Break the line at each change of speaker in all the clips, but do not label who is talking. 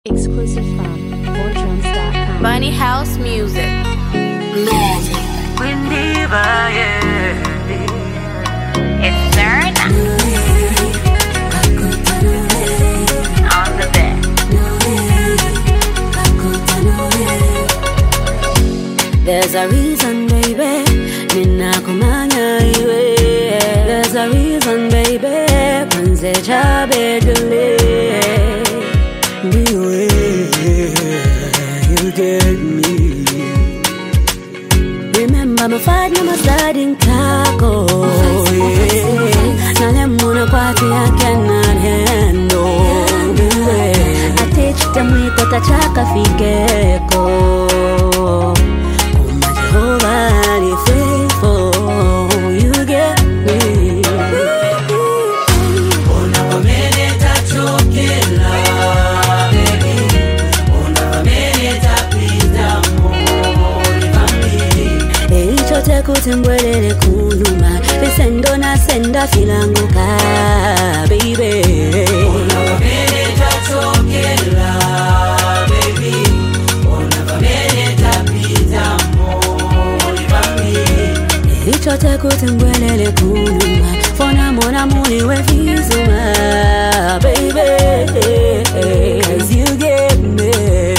Exclusive from BoardDrums.com.
Bunny House Music. It's Serna on the bed.
There's a reason, baby. Ninakumanya iwe. There's a reason, baby. Kwanze chabe dule. Niwe, you get me. Remember my fight, my sliding taco. Nalemuna kwati I cannot handle. I teach them we got a chaka figeko. Nobody faithful, you get me. Chote kutembwelele kunuma Visendo na senda filanguka Baby Chote kutembwelele kunuma Fona mona muni we vizuma Baby, as you get me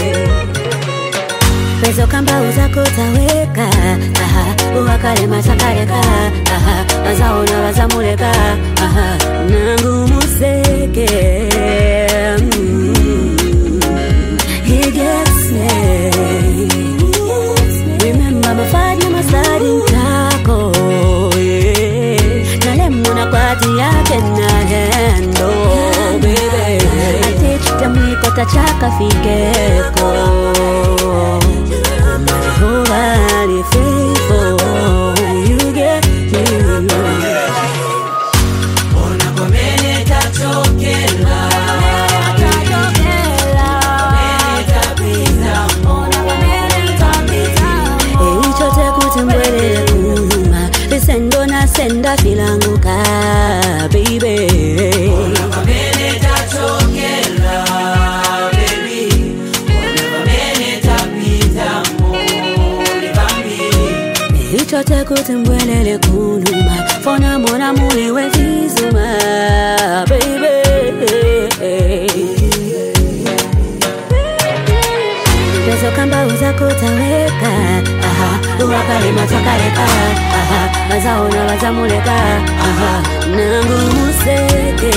Pezo kamba uza kutaweka Uwakale masakareka Azaona wazamuleka Nangu museke He gets me Remember my fight na my sliding taco Nalemuna kwati yake na hendo Baby I teach them we got a chaka figeko Nobody faithful, you get me. Chote kutembwelele kunuma Visendo na senda filanguka Baby Chote kutembwelele kunuma Fona mona muli we vizuma Baby Pezo kamba uza kutaweka Uwakale matakareka Azaona wazamuleka Nangu museke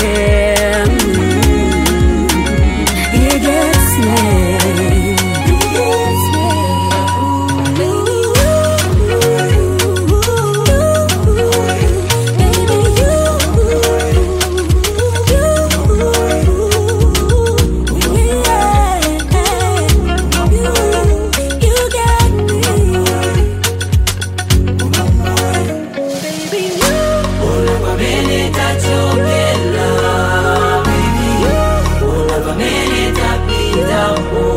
He gets me
Down.